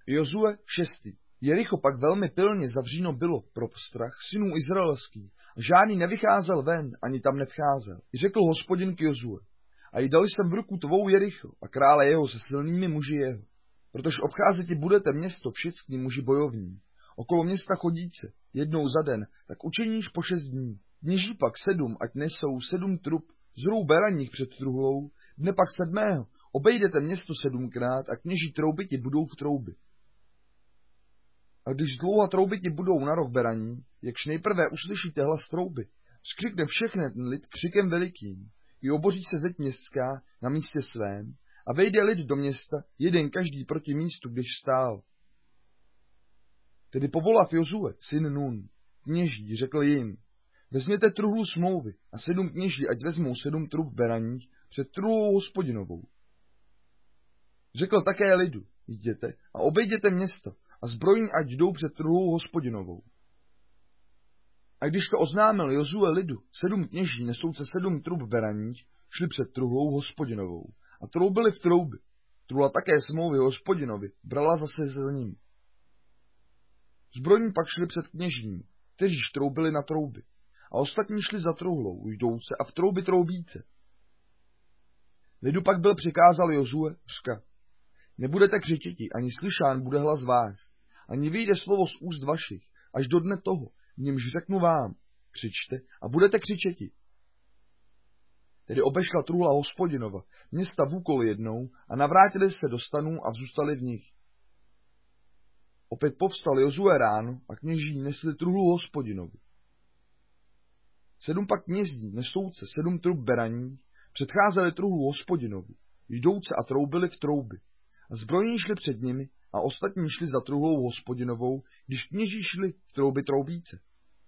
Jozue 6. Jericho pak velmi pilně zavříno bylo pro strach synů izraelských a žádný nevycházel ven, ani tam nevcházel. I řekl Hospodin k Jozue: a i dal jsem v ruku tvou Jericho a krále jeho se silnými muži jeho. Protože obcházeti budete město všichni muži bojovní, okolo města chodíce, jednou za den, tak učiníš po 6 dní. Kněží pak 7, ať nesou 7 trup z růh beraních před truhlou, dne pak 7. obejdete město 7krát a kněží troubiti budou v trouby. A když dlouho troubiti budou na roh beraní, jakž nejprve uslyšíte hlas trouby, skřikne všechny ten lid křikem velikým, i oboří se zeď městská na místě svém, a vejde lid do města, jeden každý proti místu, když stál. Tedy povolav Jozue, syn Nun, kněží, řekl jim: vezměte truhlu smlouvy a 7 kněží, ať vezmou 7 trup beraních před truhlou Hospodinovou. Řekl také lidu: jděte a obejděte město a zbrojní ať jdou před truhlou Hospodinovou. A když to oznámil Jozue lidu, 7 kněží nesouce 7 trup beraních šli před truhlou Hospodinovou a troubili v trouby. Truhla také smlouvy Hospodinovi brala zase za ním. Zbrojní pak šli před kněžím, kteří troubili na trouby, a ostatní šli za truhlou, jdouce a v trouby troubíce. Lidu pak byl přikázal Jozue, řka: nebudete křičiti, ani slyšán bude hlas váš, ani vyjde slovo z úst vašich, až do dne toho, v němž řeknu vám: křičte a budete křičeti. Tedy obešla truhla Hospodinova města vůkol jednou a navrátili se do stanů a zůstali v nich. Opět povstal Jozue ráno a kněží nesli truhlu Hospodinovi. 7 pak kněží nesouce 7 trup beraní předcházeli truhlu Hospodinovi, jdouce a troubili v trouby. A zbrojní šli před nimi a ostatní šli za truhlou Hospodinovou, když kněží šli v trouby troubíce.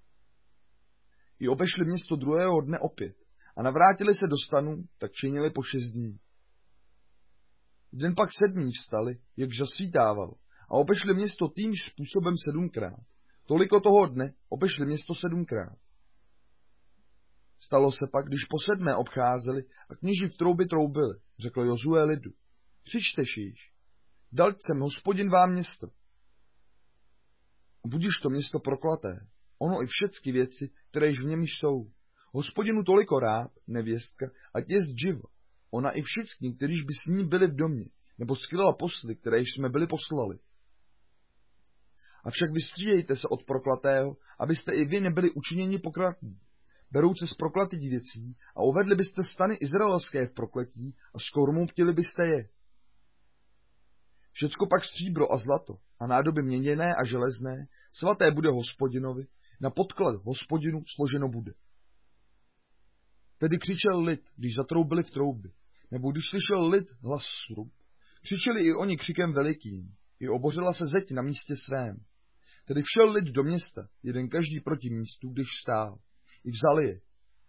I obešli město druhého dne opět a navrátili se do stanu, tak činili po 6 dní. V den pak 7 vstali, jak zasvítával, a obešli město týmž způsobem 7krát. Toliko toho dne obešli město 7krát. Stalo se pak, když po 7 obcházeli a kněží v trouby troubili, řekl Jozue lidu: křičte šíš, dal jsem Hospodin vám město. Budiž to město proklaté, ono i všechny věci, kteréž v něm jsou. Hospodinu toliko rád, nevěstka, ať jest živa, ona i všichni, kteříž by s ní byli v domě, nebo skvěla posly, kteréž jsme byli poslali. Avšak vystřídejte se od proklatého, abyste i vy nebyli učiněni pokratní, berouce z proklatých věcí, a uvedli byste stany izraelské v prokletí a skormoutili byste je. Všecko pak stříbro a zlato a nádoby měněné a železné svaté bude Hospodinovi, na podklad Hospodinu složeno bude. Tedy křičel lid, když zatroubili v trouby, nebo když slyšel lid hlas srub, křičeli i oni křikem velikým, i obořila se zeď na místě svém. Tedy všel lid do města, jeden každý proti místu, když stál, i vzali je.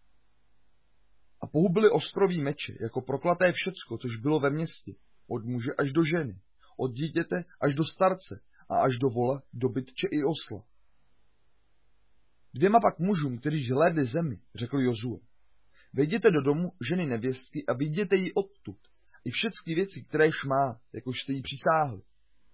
A pohubili ostrový meče, jako proklaté všecko, což bylo ve městě, od muže až do ženy, od dítěte až do starce a až do vola, do bytče i osla. 2 pak mužům, kteří hlédli zemi, řekl Jozue: vejděte do domu ženy nevěstky a vyjděte ji odtud, i všechny věci, kteréž má, jakož jste jí přisáhli.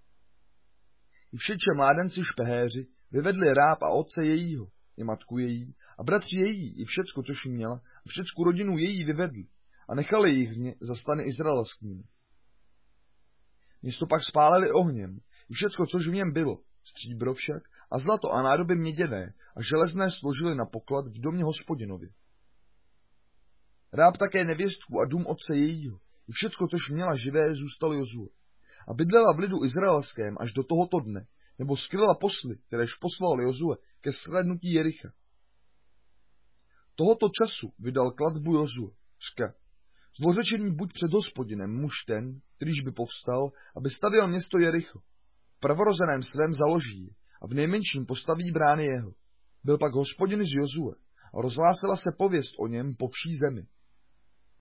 I všetče mládenci špehéři vyvedli ráb a otce jejího, i matku její, a bratři její, i všecko, což jí měla, a všecku rodinu její vyvedli, a nechali jich v ně za stany izraelskými. Město pak spálili ohněm, i všecko, což v něm bylo, stříbro však, a zlato a nádoby měděné, a železné složili na poklad v domě Hospodinovi. Ráb také nevěstku a dům otce jejího, i všecko, což měla živé, zůstalo Jozue. A bydlela v lidu izraelském až do tohoto dne, nebo skryla posly, kteréž poslal Jozue ke shlédnutí Jericha. Tohoto času vydal klatbu Jozue, řka: zlořečený buď před Hospodinem muž ten, kterýž by povstal, aby stavěl město Jericho. V prvorozeném svém založí a v nejmenším postaví brány jeho. Byl pak Hospodin z Jozue a rozhlásila se pověst o něm po vší zemi.